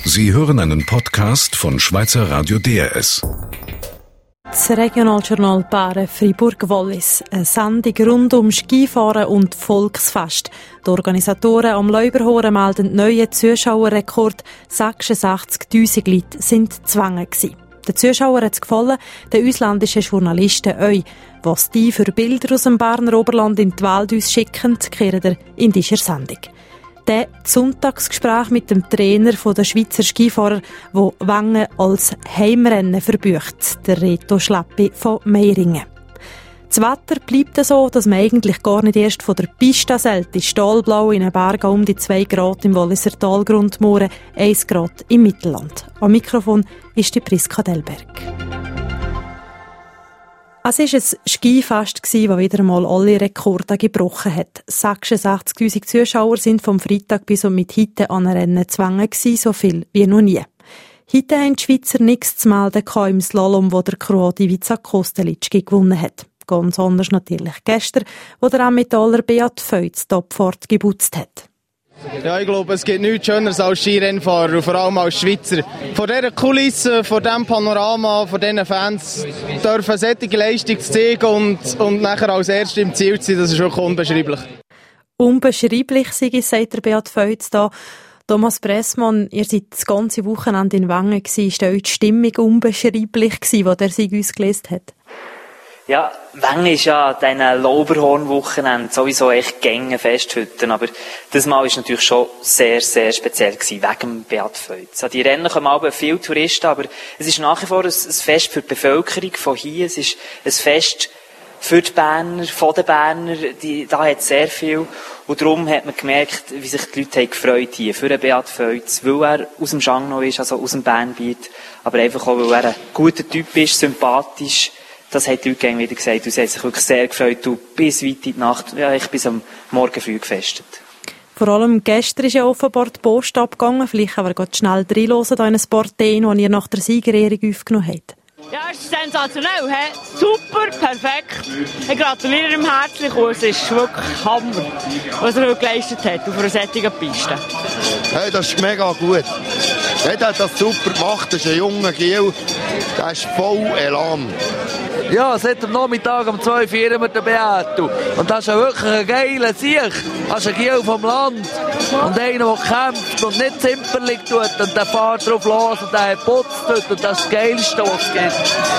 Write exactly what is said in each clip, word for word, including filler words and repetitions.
Sie hören einen Podcast von Schweizer Radio D R S. Das Regionaljournal Bären Fribourg-Wallis. Eine Sendung rund um Skifahren und Volksfest. Die Organisatoren am Leuberhoren melden neuen Zuschauerrekord. sechsundachtzigtausend Leute sind gezwungen gewesen. Den Zuschauern hat es gefallen, den ausländischen Journalisten euch. Was die für Bilder aus dem Berner Oberland in die Welt uns schicken, kehren ihr in dieser Sendung. Das Sonntagsgespräch mit dem Trainer der Schweizer Skifahrer, der Wengen als Heimrennen verbücht, der Reto Schleppi von Meiringen. Das Wetter bleibt so, dass man eigentlich gar nicht erst von der Piste sollte. Stahlblau in den Bergen um die zwei Grad im Walliser Talgrundmoore, eins Grad im Mittelland. Am Mikrofon ist die Priska Delberg. Es war ein Skifest, das wieder einmal alle Rekorde gebrochen hat. sechsundachtzigtausend Zuschauer sind vom Freitag bis und mit heute an Rennen gezwungen gewesen, so viel wie noch nie. Heute haben die Schweizer nichts zu melden im Slalom, wo der Kroate Ivica Kostelic gewonnen hat. Ganz anders natürlich gestern, wo der Emmentaler Beat Feuz die Abfahrt geputzt hat. Ja, ich glaube, es gibt nichts Schöneres als Skirennfahrer und vor allem als Schweizer. Vor dieser Kulisse, vor diesem Panorama, vor diesen Fans dürfen solche Leistung zeigen und, und nachher als Erste im Ziel zu sein, das ist wirklich unbeschreiblich. Unbeschreiblich, sagt der Beat Feuz da. Thomas Bressmann, ihr seid das ganze Wochenende in Wengen gewesen. Ist eure Stimmung unbeschreiblich gewesen, als der Sieg uns gelesen hat? Ja, Wengen ist ja an diesen Lauberhorn-Wochenende sowieso echt gänge Festhütten, aber das Mal war natürlich schon sehr, sehr speziell gewesen, wegen dem Beat Feuz. An die Rennen kommen aber viele Touristen, aber es ist nach wie vor ein, ein Fest für die Bevölkerung von hier, es ist ein Fest für die Berner, von den Berner, die, da hat es sehr viel. Und darum hat man gemerkt, wie sich die Leute haben gefreut hier für den Beat Feuz, weil er aus dem Schangnau ist, also aus dem Bernbiet, aber einfach auch, weil er ein guter Typ ist, sympathisch. Das hat die Leute wieder gesagt. Und sie haben sich wirklich sehr gefreut. Und bis weit in die Nacht, ja, ich bis am Morgen früh gefestet. Vor allem gestern ist ja offenbar die Post abgegangen. Vielleicht können wir schnell reinhören in ein paar Themen, die ihr nach der Siegerehrung aufgenommen habt. Ja, es ist sensationell. He? Super, perfekt. Ich gratuliere ihm herzlich und es ist wirklich Hammer, was er geleistet hat auf einer solchen Piste. Hey, das ist mega gut. Er hat das super gemacht. Das ist ein junger Giel. Der ist voll Elan. Ja, seit dem Nachmittag um zwei feiern wir den Beato. Und das ist ja wirklich ein geiler Sieg. Das ist ein Giel vom Land. Und einer, der kämpft und nicht zimperlich tut. Und der fährt drauf los und der putzt und das ist das Geilste, was es gibt.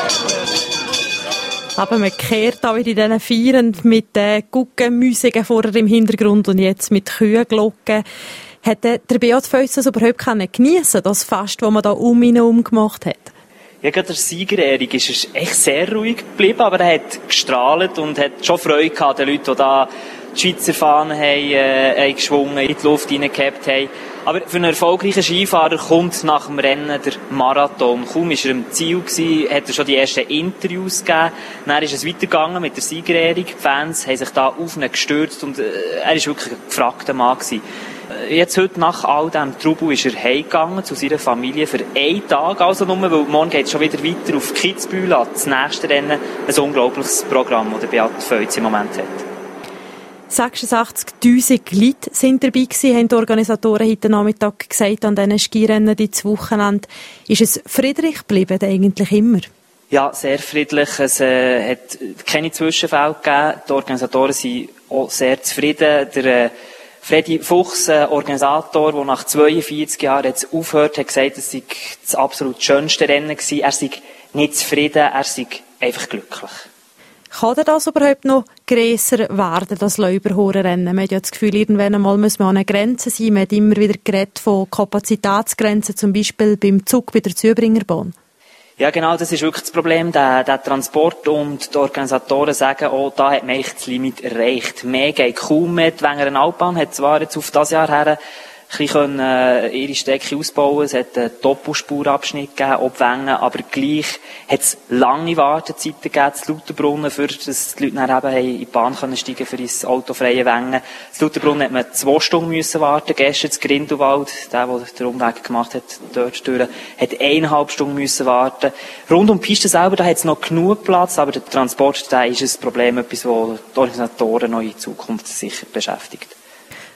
Aber man kehrt auch wieder in diesen Feiern mit den Guggenmusiken vorher im Hintergrund und jetzt mit Kühenglocken. Hat der Beat Feuz das überhaupt geniessen, das Fest, das man da um ihn herum gemacht hat? Ja, gerade der Siegerehrung ist er echt sehr ruhig geblieben, aber er hat gestrahlt und hat schon Freude gehabt, den Leuten, die da die Schweizer Fahnen haben, äh, haben geschwungen, in die Luft hineingehabt haben. Aber für einen erfolgreichen Skifahrer kommt nach dem Rennen der Marathon. Kaum war er im Ziel gewesen, hat er schon die ersten Interviews gegeben. Dann ist es weitergegangen mit der Siegerehrung. Die Fans haben sich da auf ihn gestürzt und äh, er war wirklich ein gefragter Mann gewesen. Jetzt heute nach all diesem Trubel ist er heimgegangen zu seiner Familie für einen Tag, also nur, weil morgen geht es schon wieder weiter auf Kitzbühel, das nächste Rennen. Ein unglaubliches Programm, das der Beat Feuz im Moment hat. sechsundachtzigtausend Leute sind dabei gewesen, haben die Organisatoren heute Nachmittag gesagt, an diesen Skirennen dieses Wochenende. Ist es friedlich geblieben, eigentlich immer? Ja, sehr friedlich. Es äh, hat keine Zwischenfälle gegeben. Die Organisatoren sind auch sehr zufrieden. Der, äh, Freddy Fuchs, ein Organisator, der nach zweiundvierzig Jahren jetzt aufhört, hat gesagt, es sei das absolut schönste Rennen gewesen. Er sei nicht zufrieden, er sei einfach glücklich. Kann das überhaupt noch grösser werden, das Leuberhoren-Rennen? Man hat ja das Gefühl, irgendwann einmal muss man an einer Grenze sein. Man hat immer wieder geredet von Kapazitätsgrenzen, zum Beispiel beim Zug bei der Zubringerbahn. Ja, genau, das ist wirklich das Problem, der, der Transport, und die Organisatoren sagen, oh, da hat man echt das Limit erreicht. Mehr geht kaum mehr. Die Wengerer Altbahn hat zwar jetzt auf das Jahr her ein bisschen äh, ihre Strecke ausbauen. Es hat einen Doppelspurabschnitt gegeben, ob Wengen, aber gleich hat es lange Wartezeiten gegeben zu Lauterbrunnen, für dass die Leute dann eben in die Bahn können steigen für ins autofreie Wengen. Zu Lauterbrunnen hat man zwei Stunden müssen warten. Gestern zu Grindelwald, der, der den Umweg gemacht hat, dort durch, hat eineinhalb Stunden müssen warten. Rund um die Piste selber, da hat es noch genug Platz, aber der Transport, da ist ein Problem, etwas, das die Organisatoren noch in Zukunft sicher beschäftigt.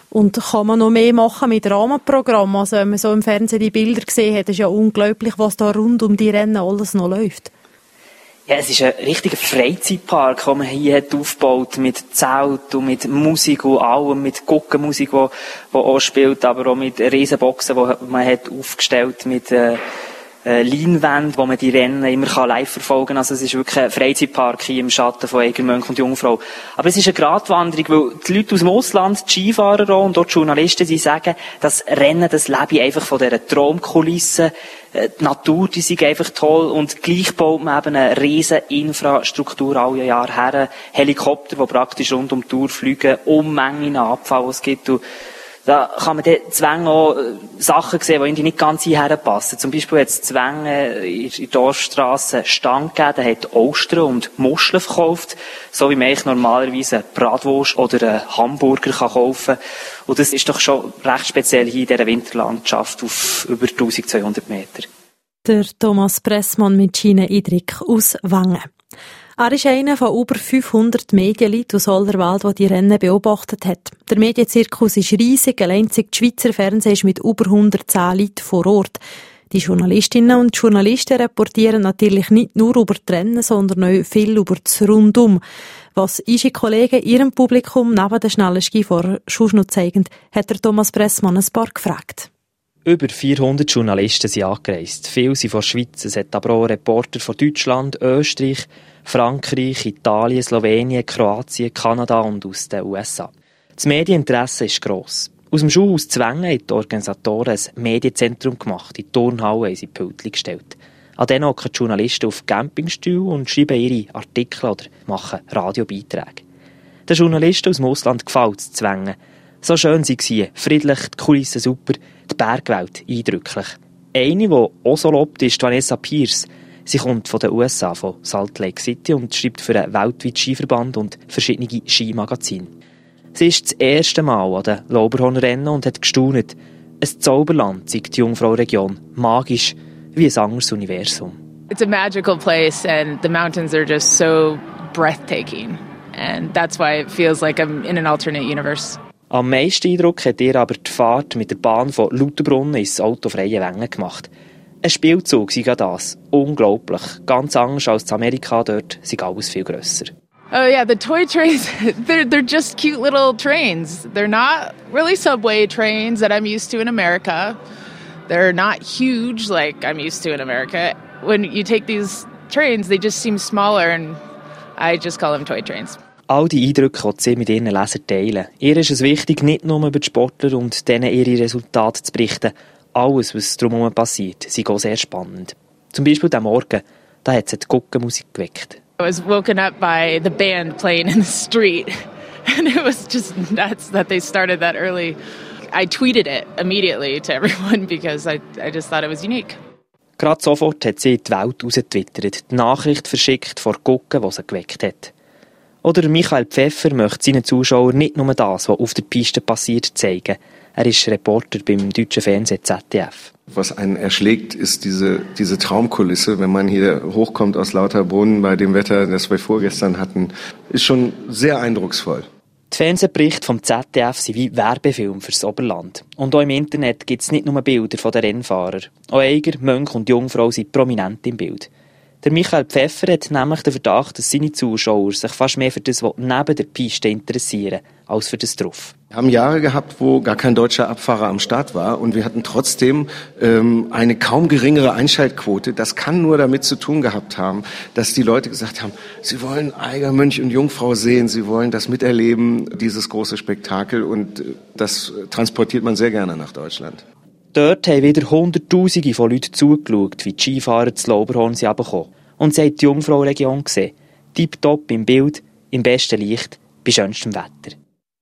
Und kann man noch mehr machen mit Rahmenprogrammen? Also wenn man so im Fernsehen die Bilder gesehen hat, ist ja unglaublich, was da rund um die Rennen alles noch läuft. Ja, es ist ein richtiger Freizeitpark, den man hier hat aufgebaut, mit Zelt und mit Musik und allem, mit Guckenmusik, die, die auch spielt, aber auch mit Riesenboxen, die man hat aufgestellt, mit äh, äh, Leinwänden, wo man die Rennen immer kann live verfolgen kann. Also es ist wirklich ein Freizeitpark hier im Schatten von Egermönch und Jungfrau. Aber es ist eine Gratwanderung, weil die Leute aus dem Ausland, die Skifahrer auch und dort die Journalisten, die sagen, das Rennen, das lebe einfach von dieser Traumkulisse. Die Natur, die sind einfach toll und gleich baut man eben eine riesen Infrastruktur alle Jahre her. Helikopter, die praktisch rund um die Tour fliegen, Unmengen an Abfall, die es gibt. Und da kann man dann Zwängen auch Sachen sehen, die irgendwie nicht ganz hierher passen. Zum Beispiel hat es Zwängen in der Dorfstrasse Stand gegeben, der hat Austern und Muscheln verkauft, so wie man eigentlich normalerweise eine Bratwurst oder einen Hamburger kann kaufen kann. Und das ist doch schon recht speziell hier in dieser Winterlandschaft auf über eintausendzweihundert Meter. Der Thomas Pressmann mit Gine Idrik aus Wengen. Er ist einer von über fünfhundert Medienleuten aus aller Welt, die die Rennen beobachtet hat. Der Medienzirkus ist riesig, allein das Schweizer Fernsehen ist mit über hundertzehn Leuten vor Ort. Die Journalistinnen und Journalisten reportieren natürlich nicht nur über die Rennen, sondern auch viel über das Rundum. Was unsere Kollegen ihrem Publikum neben den schnellen Skifahrern schon noch zeigen, hat der Thomas Pressmann ein paar gefragt. Über vierhundert Journalisten sind angereist. Viele sind von der Schweiz, es hat aber auch Reporter von Deutschland, Österreich, Frankreich, Italien, Slowenien, Kroatien, Kanada und aus den U S A. Das Medieninteresse ist gross. Aus dem Schulhaus Zwängen haben die Organisatoren ein Medienzentrum gemacht. In die Turnhalle haben sie Pultli gestellt. An denen hocken die Journalisten auf Campingstühlen und schreiben ihre Artikel oder machen Radiobeiträge. Den Journalisten aus dem Ausland gefällt es Zwängen. So schön sie waren, friedlich, die Kulissen super, die Bergwelt eindrücklich. Eine, die auch so lobt, ist Vanessa Pierce. Sie kommt von den U S A, von Salt Lake City und schreibt für einen weltweiten Skiverband und verschiedene Skimagazine. Sie ist das erste Mal an den Lauberhornrennen und hat gestaunt. Ein Zauberland, sagt die Jungfrau-Region, magisch wie ein anderes Universum. It's a magical place and the mountains are just so breathtaking. And that's why it feels like I'm in an alternate universe. Am meisten Eindruck hat ihr aber die Fahrt mit der Bahn von Lauterbrunnen ins autofreie Wengen gemacht. Ein Spielzug sei das. Unglaublich. Ganz anders als in Amerika, dort sind alles viel grösser. Oh yeah, the toy trains, they're, they're just cute little trains. They're not really subway trains that I'm used to in America. They're not huge like I'm used to in America. When you take these trains, they just seem smaller and I just call them toy trains. All die Eindrücke, die sie mit ihren Lesern teilen. Ihr ist es wichtig, nicht nur über die Sportler und denen ihre Resultate zu berichten. Alles, was drumherum passiert, sei auch sehr spannend. Zum Beispiel am Morgen, da hat es die Guckenmusik geweckt. I was woken up by the band playing in the street. And it was just nuts that they started that early. I tweeted it immediately to everyone because I, I just thought it was unique. Gerade sofort hat sie in die Welt rausgetwittert, die Nachricht verschickt vor Gucken, die sie geweckt hat. Oder Michael Pfeffer möchte seinen Zuschauern nicht nur das, was auf der Piste passiert, zeigen. Er ist Reporter beim deutschen Fernsehen Z D F. Was einen erschlägt, ist diese, diese Traumkulisse. Wenn man hier hochkommt aus Lauterbrunnen bei dem Wetter, das wir vorgestern hatten, ist schon sehr eindrucksvoll. Die Fernsehberichte vom Z D F sind wie Werbefilm fürs Oberland. Und auch im Internet gibt es nicht nur Bilder von den Rennfahrern. Auch Eiger, Mönch und Jungfrau sind prominent im Bild. Der Michael Pfeffer hat nämlich den Verdacht, dass seine Zuschauer sich fast mehr für das, was neben der Piste interessieren, als für das drauf. Wir haben Jahre gehabt, wo gar kein deutscher Abfahrer am Start war und wir hatten trotzdem ähm, eine kaum geringere Einschaltquote. Das kann nur damit zu tun gehabt haben, dass die Leute gesagt haben, sie wollen Eiger, Mönch und Jungfrau sehen, sie wollen das miterleben, dieses große Spektakel, und das transportiert man sehr gerne nach Deutschland. Dort haben wieder Hunderttausende von Leuten zugeschaut, wie die Skifahrer zu Lauberhorn sind runtergekommen. Und sie haben die Jungfrau-Region gesehen. Tipptopp im Bild, im besten Licht, bei schönstem Wetter.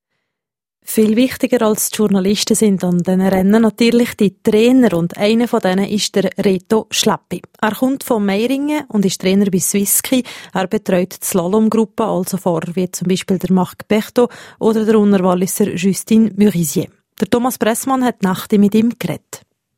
Viel wichtiger als die Journalisten sind an diesen Rennen natürlich die Trainer, und einer von denen ist der Reto Schleppi. Er kommt von Meiringen und ist Trainer bei Swisski. Er betreut die Slalomgruppe, also Fahrer wie zum Beispiel der Marc Berthaud oder der Unterwalliser Justin Murisier. Der Thomas Pressmann hat die Nacht mit ihm geredet.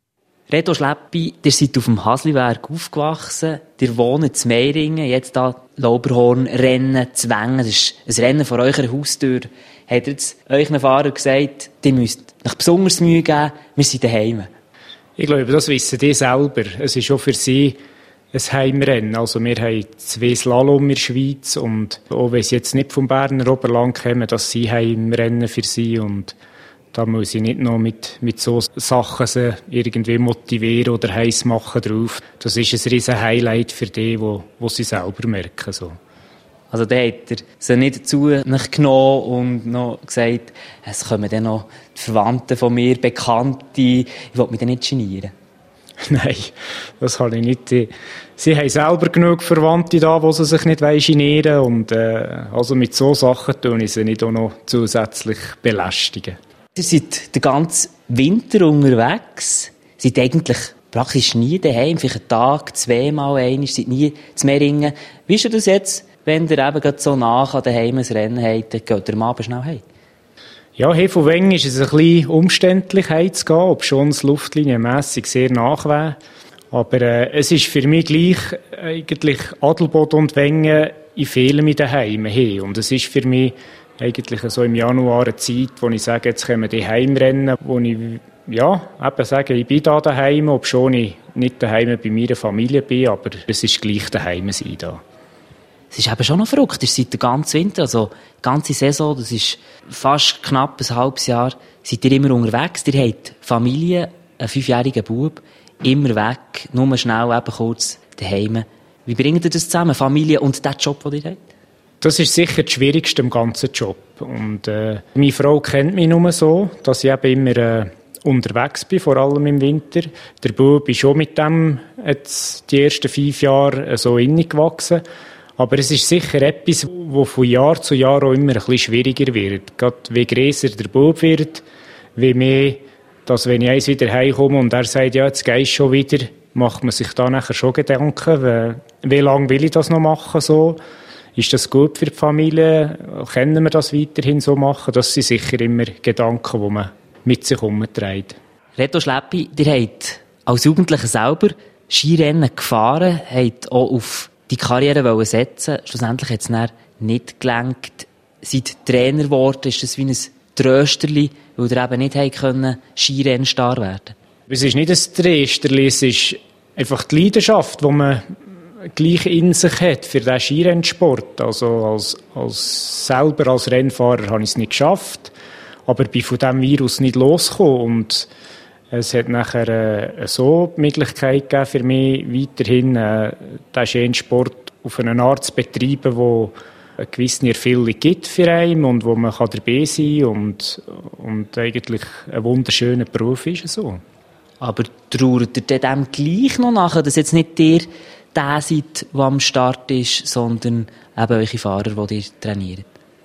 Reto Schleppi, ihr seid auf dem Hasliwerk aufgewachsen, ihr wohnt in Meiringen, jetzt da Lauberhorn-Rennen zu Wengen, das ist ein Rennen vor eurer Haustür. Hat jetzt euren Fahrer gesagt, ihr müsst euch besonders Mühe geben, wir sind daheim? Ich glaube, das wissen die selber. Es ist auch für sie ein Heimrennen. Also wir haben zwei Slalom in der Schweiz und auch wenn sie jetzt nicht vom Berner Oberland kommen, das sind Heimrennen für sie und da muss ich nicht noch mit, mit so Sachen sie irgendwie motivieren oder heiß machen drauf. Das ist ein riesen Highlight für die, wo, wo sie selber merken. So. Also da hat er sie nicht dazu genommen und noch gesagt, es kommen dann noch die Verwandten von mir, Bekannte, ich will mich dann nicht genieren. Nein, das habe ich nicht. Sie haben selber genug Verwandte da, die sie sich nicht genieren wollen. Und äh, also mit so Sachen tun ich sie nicht auch noch zusätzlich belästigen. Ihr seid den ganzen Winter unterwegs, seid eigentlich praktisch nie daheim, vielleicht einen Tag, zweimal einmal, seid nie zu Meiringen. Wie ist das jetzt, wenn ihr eben gerade so nach an daheim ein Rennen habt, dann geht ihr am Abend schnell heim? Ja, hier von Wengen ist es ein bisschen umständlich heimzugehen, ob schon es luftlinienmässig sehr nach wäre. Aber äh, es ist für mich gleich eigentlich Adelboden und Wengen, ich fehle mich daheim hin. Und es ist für mich eigentlich so im Januar eine Zeit, wo ich sage, jetzt können wir die Heimrennen, wo ich ja, eben sage, ich bin da daheim, obwohl ich nicht daheim bei meiner Familie bin, aber es ist gleich daheim sein da. Es ist eben schon noch verrückt, ihr seid den ganzen Winter, also die ganze Saison, das ist fast knapp ein halbes Jahr, seid ihr immer unterwegs, ihr habt Familie, einen fünfjährigen Bub, immer weg, nur schnell eben kurz daheim. Wie bringt ihr das zusammen, Familie und den Job, den ihr habt? Das ist sicher das Schwierigste im ganzen Job. Und äh, meine Frau kennt mich nur so, dass ich eben immer äh, unterwegs bin, vor allem im Winter. Der Bub ist schon mit dem jetzt die ersten fünf Jahre äh, so innig gewachsen. Aber es ist sicher etwas, das von Jahr zu Jahr auch immer ein bisschen schwieriger wird. Gerade wie grösser der Bub wird, wie mehr, dass wenn ich eins wieder heimkomme und er sagt, ja, jetzt gehst du schon wieder, macht man sich da nachher schon Gedanken, wie, wie lange will ich das noch machen, so. Ist das gut für die Familie? Können wir das weiterhin so machen? Das sind sicher immer Gedanken, die man mit sich herumträgt. Reto Schleppi, ihr habt als Jugendlicher selber Skirennen gefahren, habt auch auf die Karriere setzen. Schlussendlich hat es dann nicht gelenkt. Seid Trainer geworden, ist das wie ein Trösterli, weil ihr eben nicht Skirennenstar werden konnte? Es ist nicht ein Trösterli, es ist einfach die Leidenschaft, die man gleich in sich hat für den Skirennsport. Also als, als selber als Rennfahrer habe ich es nicht geschafft, aber bin von diesem Virus nicht losgekommen und es hat nachher äh, so die Möglichkeit gegeben für mich, weiterhin äh, den Skirennsport auf eine Art zu betreiben, wo eine gewisse Erfüllung gibt für einen und wo man kann dabei sein kann und, und eigentlich ein wunderschöner Beruf ist. So. Aber trauert ihr dem gleich noch nachher, dass jetzt nicht ihr der seid, der am Start ist, sondern eben eure Fahrer, die ihr trainiert?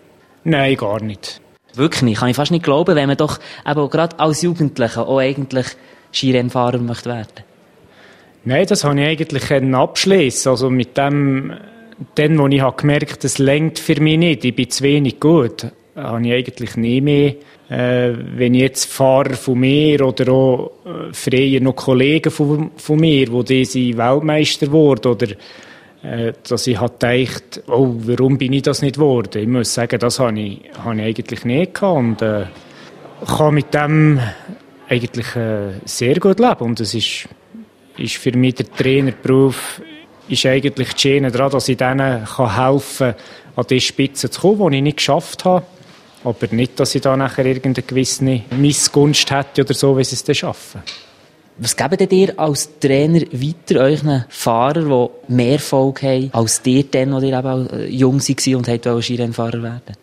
Nein, gar nicht. Wirklich nicht. Kann ich fast nicht glauben, wenn man doch eben gerade als Jugendlicher auch eigentlich Skirennfahrer möchte werden. Nein, das habe ich eigentlich abschließen. Also mit dem, dann, wo ich habe gemerkt, das reicht für mich nicht, ich bin zu wenig gut, habe ich eigentlich nie mehr. Äh, wenn ich jetzt Fahrer von mir oder auch äh, früher noch Kollegen von, von mir, wo diese Weltmeister wurden, oder äh, dass ich halt gedacht, oh, warum bin ich das nicht geworden? Ich muss sagen, das habe ich, habe ich eigentlich nicht gehabt und äh, kann mit dem eigentlich äh, sehr gut leben. Und es ist, ist für mich der Trainerberuf ist eigentlich die Schiene daran, dass ich denen kann helfen kann, an die Spitze zu kommen, die ich nicht geschafft habe. Aber nicht, dass ich da nachher irgendeine gewisse Missgunst hätte oder so, wie sie es dann schaffen. Was gebt ihr als Trainer weiter euren Fahrern, die mehr Erfolg haben, als dir dann, als ihr eben jung war und wollten Skirennfahrer werden?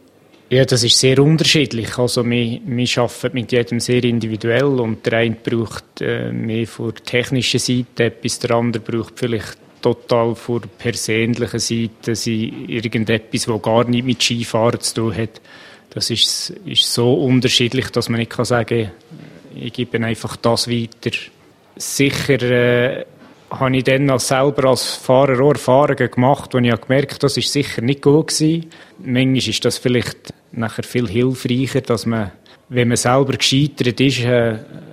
Ja, das ist sehr unterschiedlich. Also wir, wir arbeiten mit jedem sehr individuell und der eine braucht äh, mehr von der technischen Seite etwas, der andere braucht vielleicht total von der persönlichen Seite irgendetwas, das gar nicht mit Skifahren zu tun hat. Das ist, ist so unterschiedlich, dass man nicht kann sagen kann, ich gebe einfach das weiter. Sicher äh, habe ich dann als selber als Fahrer auch Erfahrungen gemacht, wo ich habe gemerkt, das ist sicher nicht gut gewesen. Manchmal ist das vielleicht nachher viel hilfreicher, dass man, wenn man selber gescheitert ist, äh,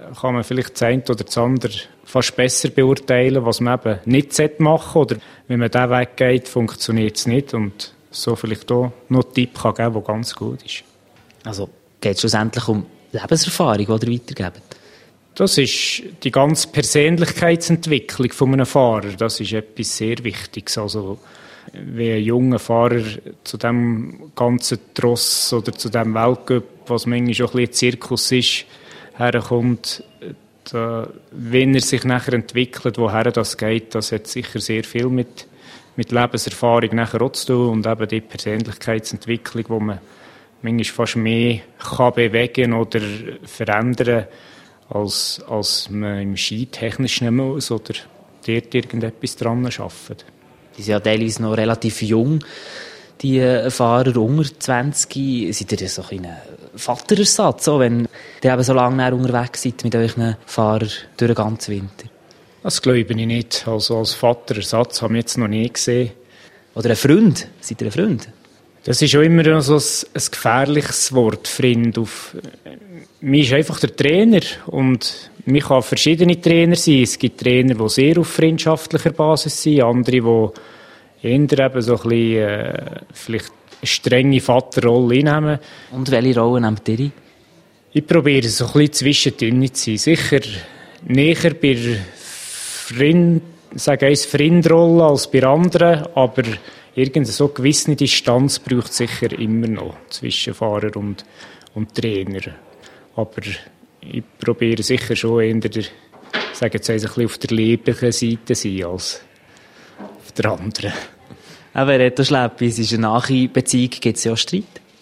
kann man vielleicht das eine oder das andere fast besser beurteilen, was man eben nicht machen sollte. Oder wenn man diesen Weg geht, funktioniert es nicht. Und so vielleicht auch noch einen Tipp kann geben, der ganz gut ist. Also geht es schlussendlich um Lebenserfahrung, die ihr weitergebt? Das ist die ganze Persönlichkeitsentwicklung von einem Fahrer. Das ist etwas sehr Wichtiges. Also, wenn ein junger Fahrer zu dem ganzen Tross oder zu dem Weltcup, was manchmal auch ein bisschen Zirkus ist, herkommt, da, wenn er sich nachher entwickelt, woher das geht, das hat sicher sehr viel mit, mit Lebenserfahrung nachher auch zu tun und eben die Persönlichkeitsentwicklung, wo man manchmal fast mehr kann bewegen oder verändern, als, als man im Ski technisch nicht muss oder dort irgendetwas dran arbeitet. Die sind ja teilweise noch relativ jung, die Fahrer unter zwanzig. Seid ihr so ein Vaterersatz, so, wenn ihr eben so lange unterwegs seid mit euren Fahrern durch den ganzen Winter? Das glaube ich nicht. Also als Vaterersatz haben wir jetzt noch nie gesehen. Oder ein Freund? Seid ihr ein Freund? Das ist auch immer so ein, ein gefährliches Wort, Freund. Auf, mir ist einfach der Trainer und mir kann verschiedene Trainer sein. Es gibt Trainer, die sehr auf freundschaftlicher Basis sind, andere, die eher eben so ein bisschen, äh, vielleicht eine strenge Vaterrolle einnehmen. Und welche Rolle nehmt ihr ein? Ich probiere so ein bisschen zwischendrin zu sein. Sicher näher bei der Freund, sage ich, Freundrolle als bei anderen, aber irgendeine so gewisse Distanz braucht es sicher immer noch zwischen Fahrer und, und Trainer. Aber ich probiere sicher schon eher, der, sagen jetzt ein bisschen auf der lieblichen Seite zu sein als auf der anderen. Aber Reto Schleppi, es ist eine nahe Beziehung, gibt es ja auch Streit?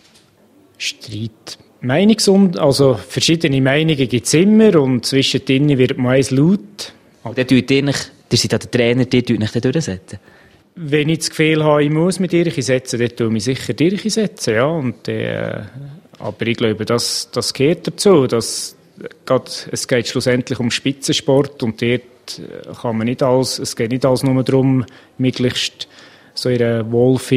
Streit. Meinungs- also verschiedene Meinungen gibt es immer und zwischendrin wird meist laut. Und dann tut ihr nicht, ihr seid ja der Trainer, ihr tut nicht durchsetzen? Wenn ich das Gefühl habe, ich muss mit durchsetzen, dann tue ich mich sicher durchsetzen, ja. Und, äh, aber ich glaube, das, das gehört dazu. Das, grad, es geht schlussendlich um Spitzensport und dort kann man nicht alles, es geht nicht alles nur darum, möglichst so in einem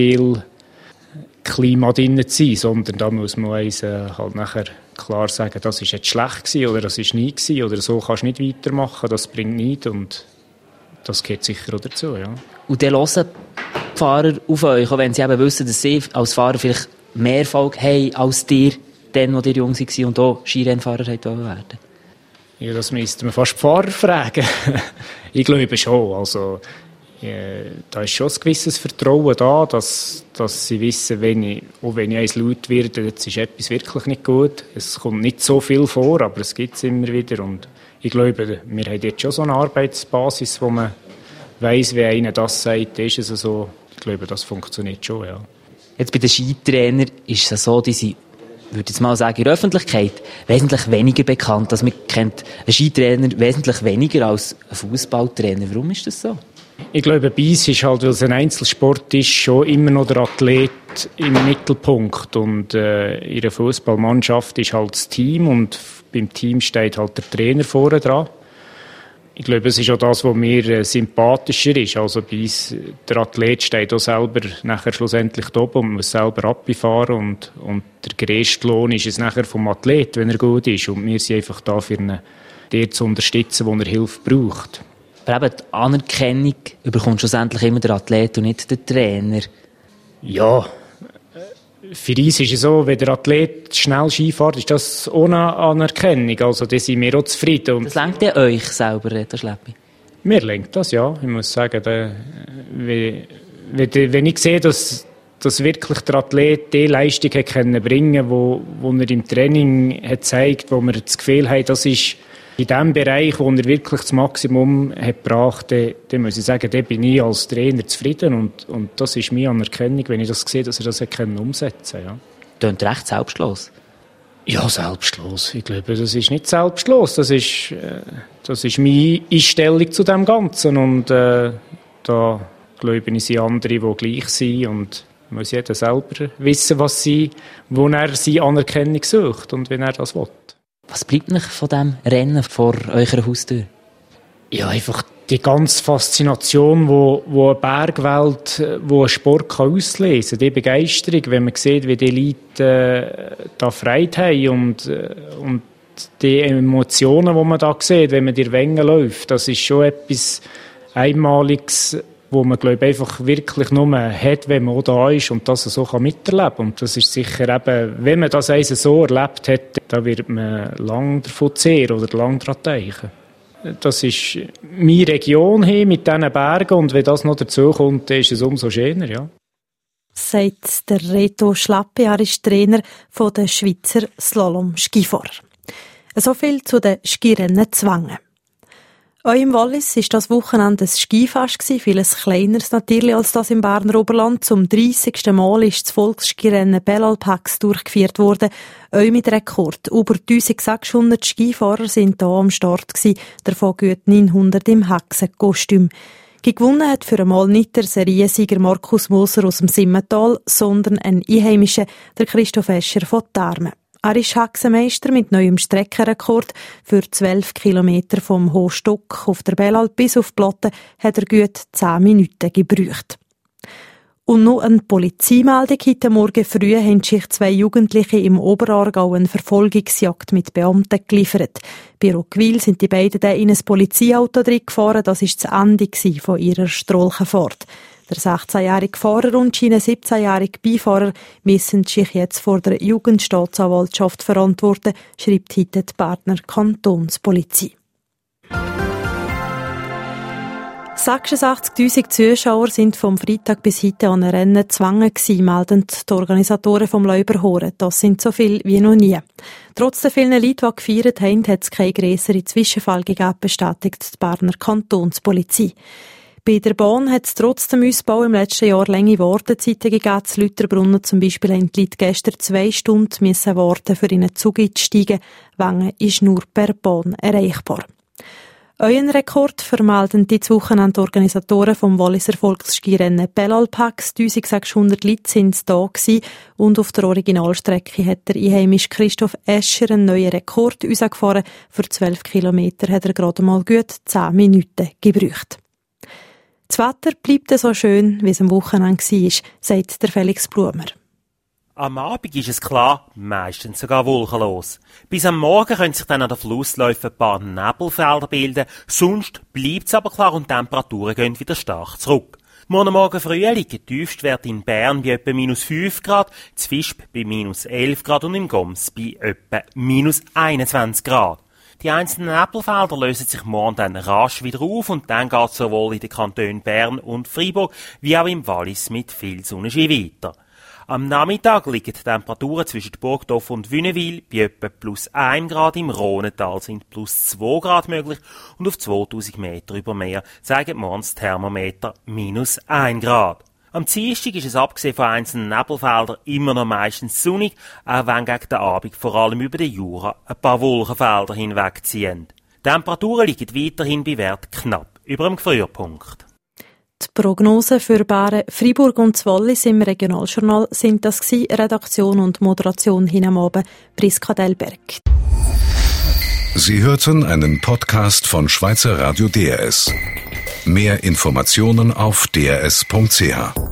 Wohlfühl-Klima drin zu sein, sondern da muss man uns, äh, halt nachher klar sagen, das war jetzt schlecht gewesen, oder das war nie gewesen, oder so kannst du nicht weitermachen, das bringt nichts und das gehört sicher auch dazu, ja. Und dann hören die Fahrer auf euch, auch wenn sie eben wissen, dass sie als Fahrer vielleicht mehr Erfolg haben als dir, dann, als ihr jung waren und auch Skirennfahrer werden wollten? Ja, das müsste man fast die Fahrer fragen. Ich glaube schon. Also, ja, da ist schon ein gewisses Vertrauen da, dass, dass sie wissen, wenn ich, auch wenn ich eins laut werde, jetzt ist etwas wirklich nicht gut. Es kommt nicht so viel vor, aber es gibt es immer wieder. Und ich glaube, wir haben jetzt schon so eine Arbeitsbasis, wo man weiss, wie einer das sagt, ist es so. Ich glaube, das funktioniert schon, ja. Jetzt bei den Skitrainern ist es so, die sind, würde ich jetzt mal sagen, in der Öffentlichkeit wesentlich weniger bekannt. Also man kennt einen Skitrainer wesentlich weniger als einen Fußballtrainer. Warum ist das so? Ich glaube, bei uns ist halt, weil es ein Einzelsport ist, schon immer noch der Athlet im Mittelpunkt. Und äh, in der Fußballmannschaft ist halt das Team und beim Team steht halt der Trainer vorne dran. Ich glaube, es ist auch das, was mir äh, sympathischer ist. Also bei uns, der Athlet steht auch selber nachher schlussendlich da oben und muss selber abfahren und, und der grösste Lohn ist es nachher vom Athlet, wenn er gut ist. Und wir sind einfach da, für ihn der zu unterstützen, wo er Hilfe braucht. Aber eben die Anerkennung bekommt schlussendlich immer der Athlet und nicht der Trainer. Ja, für uns ist es so, wenn der Athlet schnell Ski fährt, ist das ohne Anerkennung. Also da sind wir auch zufrieden. Und das lenkt ja euch selber, Reto Schleppi? Mir lenkt das, ja. Ich muss sagen, da, wenn, wenn ich sehe, dass, dass wirklich der Athlet die Leistung hat können bringen, wo, wo er im Training hat gezeigt, wo wir das Gefühl haben, das ist in dem Bereich, wo er wirklich das Maximum hat gebracht, dann, dann muss ich sagen, da bin ich als Trainer zufrieden und, und das ist meine Anerkennung, wenn ich das sehe, dass er das hat können umsetzen konnte. Ja. Klingt recht selbstlos. Ja, selbstlos. Ich glaube, das ist nicht selbstlos. Das ist, äh, das ist meine Einstellung zu dem Ganzen und äh, da glaube ich, sind andere, die gleich sind und muss jeder selber wissen, was sie, wo er seine Anerkennung sucht und wenn er das will. Was bleibt noch von diesem Rennen vor eurer Haustür? Ja, einfach die ganze Faszination, wo, wo eine Bergwelt, wo ein Sport kann auslesen kann. Die Begeisterung, wenn man sieht, wie die Leute äh, da Freude haben und, äh, und die Emotionen, die man da sieht, wenn man die Wengen läuft, das ist schon etwas Einmaliges, wo man, glaube ich, einfach wirklich nur hat, wenn man auch da ist und das so miterleben kann. Und das ist sicher eben, wenn man das eins so erlebt hat, da wird man lange davon zehren oder lange daran denken. Das ist meine Region hier mit diesen Bergen und wenn das noch dazu kommt, dann ist es umso schöner, ja. Sagt der Reto Schlappi, er ist Trainer der Schweizer Slalom-Skifahrer. So viel zu den Skirennen Zwangen. Auch im Wallis war das Wochenende ein Skifest, vieles kleineres natürlich als das im Berner Oberland. Zum dreissigsten Mal ist das Volksskirennen Bellalpax durchgeführt worden, auch mit Rekord. Über eintausendsechshundert Skifahrer sind hier am Start gewesen, davon gut neunhundert im Hexenkostüm. Gewonnen hat für einmal nicht der Seriensieger Markus Moser aus dem Simmental, sondern ein Einheimischer, der Christoph Escher von Tharmen. Er ist Hexenmeister mit neuem Streckenrekord. Für zwölf Kilometer vom Hochstock auf der Bellalp bis auf die Platte hat er gut zehn Minuten gebraucht. Und noch eine Polizeimeldung. Heute Morgen früh haben sich zwei Jugendliche im Oberaargau eine Verfolgungsjagd mit Beamten geliefert. Bei Roggwil sind die beiden dann in ein Polizeiauto gefahren. Das war das Ende von ihrer Strolchenfahrt. Der sechzehnjährige Fahrer und der siebzehnjährige Beifahrer müssen sich jetzt vor der Jugendstaatsanwaltschaft verantworten, schreibt heute die Berner Kantonspolizei. sechsundachtzigtausend Zuschauer sind vom Freitag bis heute an Rennen gezwungen gewesen, melden die Organisatoren vom Leuberhoren. Das sind so viele wie noch nie. Trotz der vielen Leute, die gefeiert haben, hat es keine grössere Zwischenfälle gegeben, bestätigt die Berner Kantonspolizei. Bei der Bahn hat es trotz dem Ausbau im letzten Jahr lange Wartezeiten gegeben. Zu Lütterbrunnen zum Beispiel haben die Leute gestern zwei Stunden müssen warten, für in einen Zug einzusteigen. Wengen ist nur per Bahn erreichbar. Euren Rekord vermelden die Wochenende Organisatoren vom Walliser Volksskirennen Bellalpax. eintausendsechshundert Leute sind da gewesen und auf der Originalstrecke hat der Einheimische Christoph Escher einen neuen Rekord rausgefahren. Für zwölf Kilometer hat er gerade mal gut zehn Minuten gebraucht. Das Wetter bleibt so schön, wie es am Wochenende war, sagt der Felix Blumer. Am Abend ist es klar, meistens sogar wolkenlos. Bis am Morgen können sich dann an den Flussläufen ein paar Nebelfelder bilden, sonst bleibt es aber klar und die Temperaturen gehen wieder stark zurück. Morgen Morgen früh liegt der Tiefstwert in Bern bei etwa minus fünf Grad, in Visp bei minus elf Grad und im Goms bei etwa minus einundzwanzig Grad. Die einzelnen Nebelfelder lösen sich morgen dann rasch wieder auf und dann geht es sowohl in den Kantonen Bern und Freiburg wie auch im Wallis mit viel Sonnenschein weiter. Am Nachmittag liegen die Temperaturen zwischen Burgdorf und Wünnewil bei etwa plus ein Grad, im Rhonental sind plus zwei Grad möglich und auf zweitausend Meter über Meer zeigen morgens das Thermometer minus ein Grad. Am Dienstag ist es abgesehen von einzelnen Nebelfeldern immer noch meistens sonnig, auch wenn gegen den Abend vor allem über den Jura ein paar Wolkenfelder hinwegziehen. Die Temperaturen liegen weiterhin bei Wert knapp über dem Gefrierpunkt. Die Prognosen für Bären, Freiburg und Wallis im Regionaljournal sind das gewesen. Redaktion und Moderation hin am Abend, Priska Delberg. Sie hörten einen Podcast von Schweizer Radio D R S. Mehr Informationen auf d r s punkt c h.